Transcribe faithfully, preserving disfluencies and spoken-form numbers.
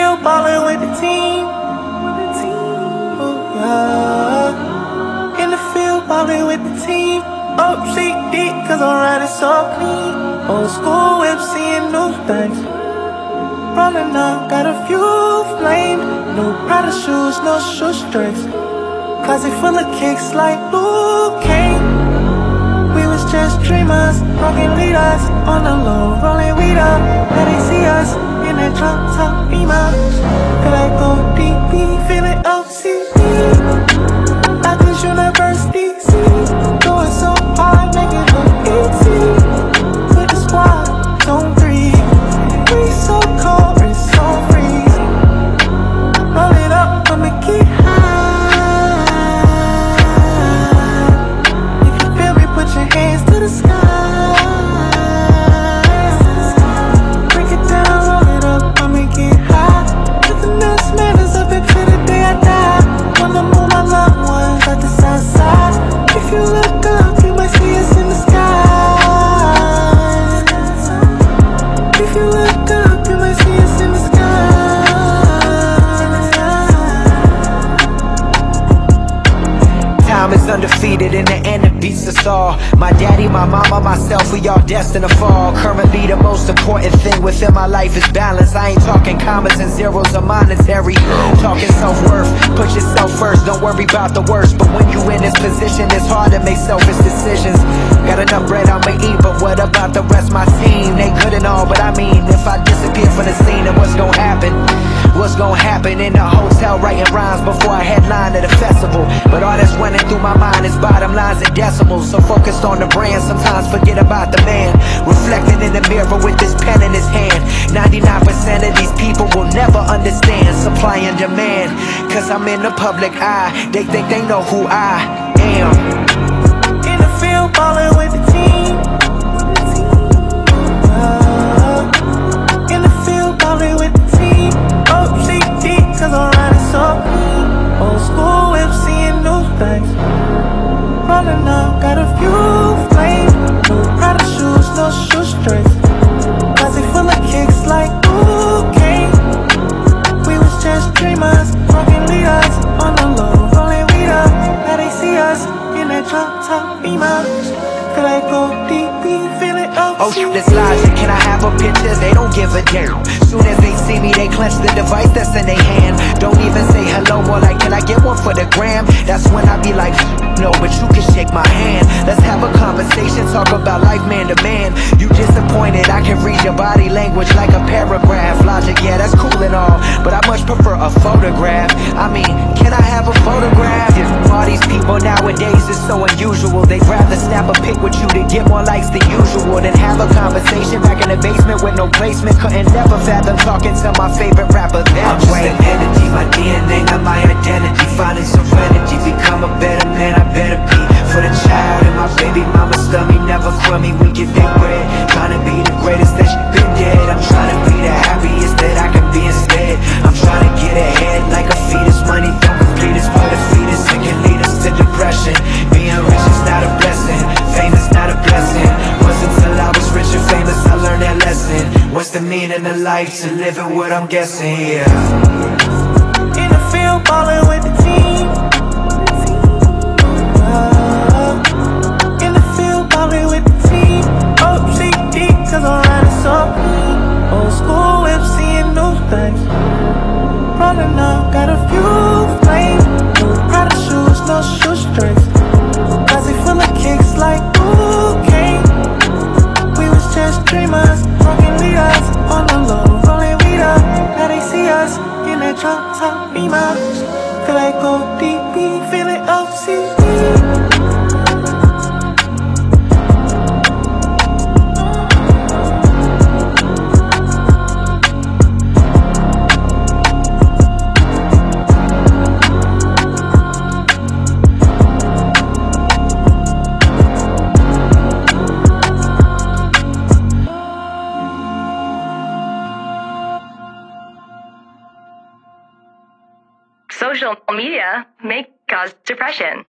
field ballin' with the team. Oh, yeah. In the field ballin' with the team. O C D, cause I'm riding so clean. Old school whip, seeing new things. Rollin' up, got a few flames. New Prada shoes, no shoestrings. Closet full of kicks like Luke Kane. We was just dreamers, rockin' leaders. On the low, rollin' weed up. Now they see us in that drop top beamer. Feel like go D B, feelin' O C D. At this university, going so hard, make it look easy. With the squad, don't breathe. We so cold, we so freeze. Roll it up, I'ma get high. If you feel me, put your hands to the sky. Break it down, roll it up, I'ma get high. If the next man is up until the day I die. Wanna move my loved ones out the south side. If you look up, you might see us in the sky. If you look up, you might see us in the sky. Time is undefeated and the end beats us all. My daddy, my mama, myself, we all destined to fall. Currently the most important thing within my life is balance. I ain't talking commas and zeros or monetary. Talking self-worth, put yourself first, don't worry about the worst. But when you in this position, it's hard to make selfish decisions. Got enough bread I'ma eat, but what about the rest? My team, they good and all, but I mean, if I disappear from the scene, then what's gonna happen? What's gonna happen in the hotel writing rhymes before I headline at a festival? But all that's running through my mind is bottom lines and decimals. So focused on the brand, sometimes forget about the man. Reflecting in the mirror with this pen in his hand. ninety-nine percent of these people will never understand supply and demand. Cause I'm in the public eye, they think they know who I am. In the field ballin' with the team. Uh, in the field ballin' with the team. O C D, cause I'm riding so clean. Old school whip, seeing new things. Rollin' up, got a few flames. New Prada shoes, no shoestrings. Closet full of kicks like Luke Kane. We was just dreamers, rockin' leaders. On the low, rollin' weed up. Now they see us in that drop top beamer. Feel like go D B, feelin' Oh shit, this logic, can I have a picture? They don't give a damn. Soon as they see me, they clench the device that's in their hand. Don't even say hello, more like, can I get one for the gram? That's when I be like, no, but you can shake my hand. Let's have a conversation, talk about life man to man. You disappointed, I can read your body language like a paragraph. Logic, yeah, that's cool and all, but I much prefer a photograph. I mean, can I have a photograph? All these people nowadays is so unusual. They'd rather snap a pic with you to get more likes than usual than have a conversation back in the basement with no placement. Couldn't never fathom talking to my favorite rapper that I'm just way. an entity, my D N A, not my identity. Finding serenity, become a better man, I better be. For the child and my baby mama stomach, never crummy, we get big bread. Trying to be the greatest that you been dead. I'm trying to be the happiest that I can be instead. I'm trying to get ahead like a fetus. Money don't complete us, but a fetus. It can lead us to depression. Being rich is not a blessing, fame is not a blessing. Wasn't till I was rich and famous I learned that lesson. What's the meaning of life? To live it what I'm guessing, yeah. In the field ballin' with the team. Uh, in the field ballin' with the team. O C D, cause I'm riding so clean. Old school whip, seeing new things. Rollin' up, got a few flames. New Prada shoes, no shoestrings. Closet full of kicks like Luke Kane. We was just dreamers, rockin' leaders. On the low, rollin' weed up. Now they see us in that drop top beamer. Feel like go D B, feelin' O C D. Social media may cause depression.